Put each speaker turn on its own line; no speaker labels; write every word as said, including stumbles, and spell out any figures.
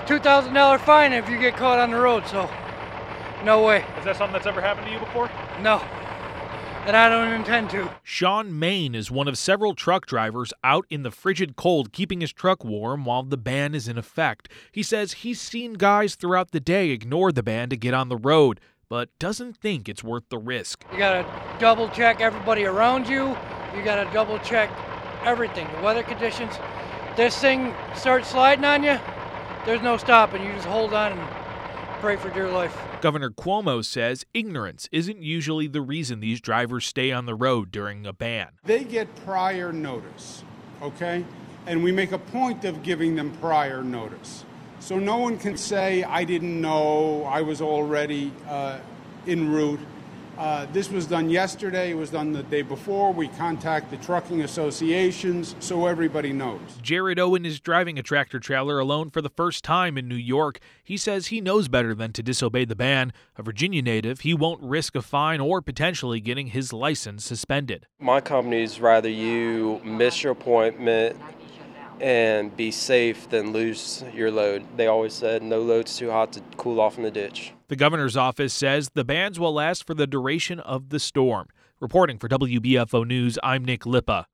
two thousand dollar fine if you get caught on the road, so no way.
Is that something that's ever happened to you before?
No, and I don't intend to.
Sean Main is one of several truck drivers out in the frigid cold keeping his truck warm while the ban is in effect. He says he's seen guys throughout the day ignore the ban to get on the road, but doesn't think it's worth the risk.
You gotta double check everybody around you. You gotta double check everything, the weather conditions. This thing starts sliding on you, there's no stopping. You just hold on and pray for dear life.
Governor Cuomo says ignorance isn't usually the reason these drivers stay on the road during a ban.
They get prior notice, okay? And we make a point of giving them prior notice. So no one can say, I didn't know, I was already uh, en route. Uh, this was done yesterday, it was done the day before. We contact the trucking associations so everybody knows.
Jared Owen is driving a tractor trailer alone for the first time in New York. He says he knows better than to disobey the ban. A Virginia native, he won't risk a fine or potentially getting his license suspended.
My company's rather you miss your appointment and be safe than lose your load. They always said no load's too hot to cool off in the ditch.
The governor's office says the bans will last for the duration of the storm. Reporting for W B F O News, I'm Nick Lippa.